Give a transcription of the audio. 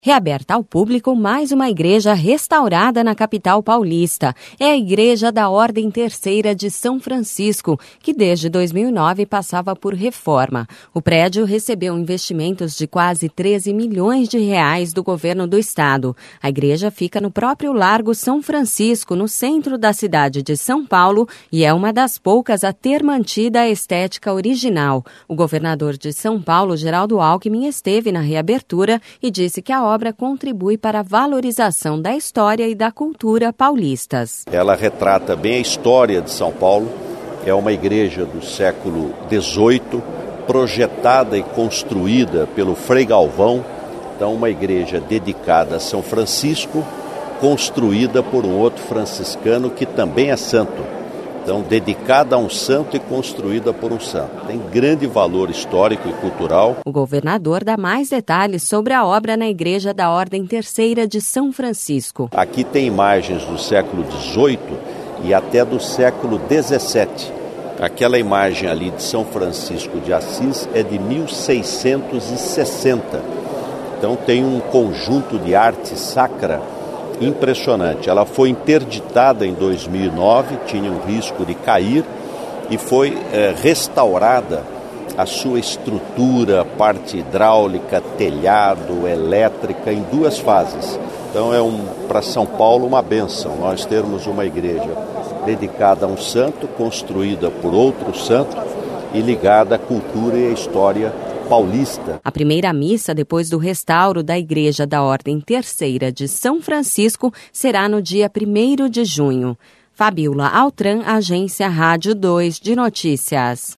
Reaberta ao público mais uma igreja restaurada na capital paulista. É a Igreja da Ordem Terceira de São Francisco, que desde 2009 passava por reforma. O prédio recebeu investimentos de quase 13 milhões de reais do governo do estado. A igreja fica no próprio Largo São Francisco, no centro da cidade de São Paulo, e é uma das poucas a ter mantido a estética original. O governador de São Paulo, Geraldo Alckmin, esteve na reabertura e disse que a obra contribui para a valorização da história e da cultura paulistas. Ela retrata bem a história de São Paulo. É uma igreja do século XVIII, projetada e construída pelo Frei Galvão. Então, uma igreja dedicada a São Francisco, construída por um outro franciscano que também é santo. Então, dedicada a um santo e construída por um santo. Tem grande valor histórico e cultural. O governador dá mais detalhes sobre a obra na Igreja da Ordem Terceira de São Francisco. Aqui tem imagens do século XVIII e até do século XVII. Aquela imagem ali de São Francisco de Assis é de 1660. Então, tem um conjunto de arte sacra impressionante. Ela foi interditada em 2009, tinha um risco de cair e foi restaurada a sua estrutura, parte hidráulica, telhado, elétrica, em 2 fases. Então para São Paulo uma bênção nós termos uma igreja dedicada a um santo, construída por outro santo e ligada à cultura e à história paulista. A primeira missa depois do restauro da Igreja da Ordem Terceira de São Francisco será no dia 1º de junho. Fabiola Altran, Agência Rádio 2 de Notícias.